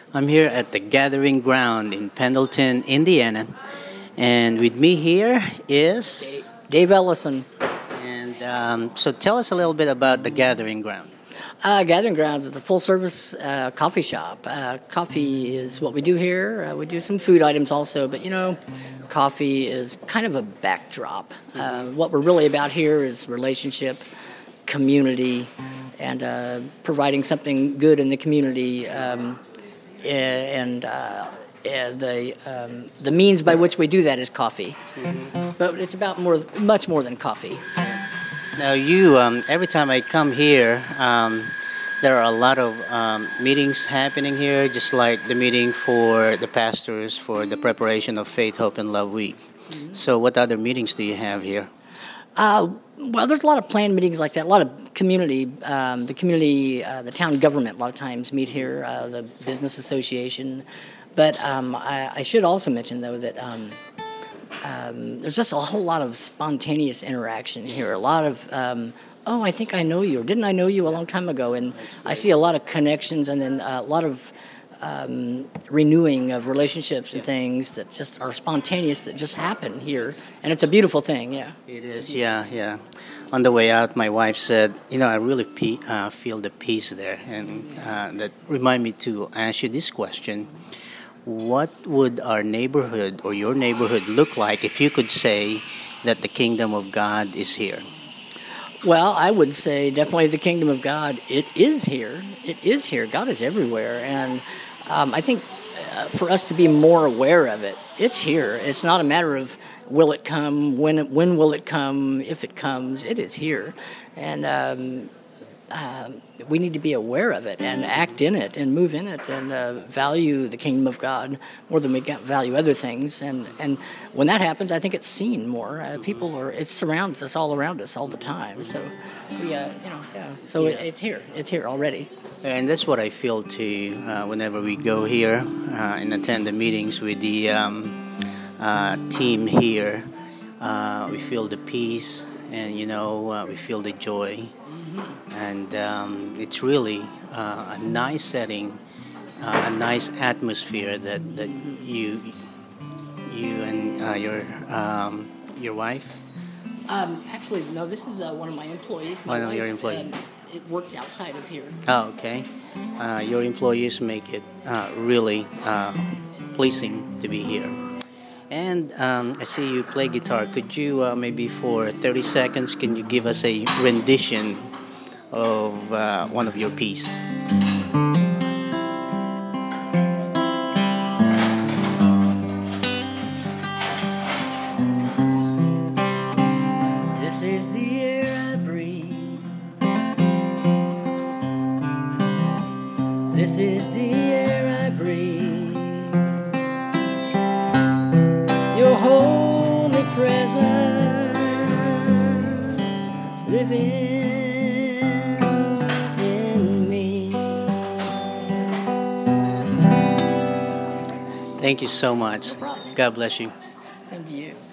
I'm here at the Gathering Ground in Pendleton, Indiana, and with me here is. Dave Ellison. And so tell us a little bit about the Gathering Ground. Gathering Grounds is a full-service coffee shop. Coffee is what we do here. We do some food items also, but coffee is kind of a backdrop. What we're really about here is relationship, community, and providing something good in the community. The means by which we do that is coffee. But it's about much more than coffee. Now, you every time I come here, there are a lot of meetings happening here, just like the meeting for the pastors for the preparation of Faith, Hope, and Love Week. So, what other meetings do you have here? Well, there's a lot of planned meetings like that. A lot of community, the town government a lot of times meet here, the business association. But I should also mention, though, that there's just a whole lot of spontaneous interaction here. A lot of, I think I know you, or didn't I know you a long time ago? And I see a lot of connections, and then a lot of renewing of relationships and things that just are spontaneous, that just happen here. And it's a beautiful thing, yeah. It is, yeah. On the way out, my wife said, I really feel the peace there. And that remind me to ask you this question. What would our neighborhood or your neighborhood look like if you could say that the kingdom of God is here? Well, I would say definitely the kingdom of God. It is here. It is here. God is everywhere. And I think for us to be more aware of it, it's here. It's not a matter of will it come, when will it come, if it comes. It is here. And we need to be aware of it and act in it and move in it and value the kingdom of God more than we value other things. And when that happens, I think it's seen more. It surrounds us all around us all the time. So it's here. It's here already. And that's what I feel too whenever we go here and attend the meetings with the team here. We feel the peace and, we feel the joy. And it's really a nice setting, a nice atmosphere that you and your wife. Actually, no. This is one of my employees. One of your employees. It works outside of here. Oh, okay. Your employees make it really pleasing to be here. And I see you play guitar. Could you maybe for 30 seconds, can you give us a rendition of one of your pieces? This is the air I breathe. This is the air I breathe. Your holy presence living in me. Thank you so much. No problem. God bless you. Same to you.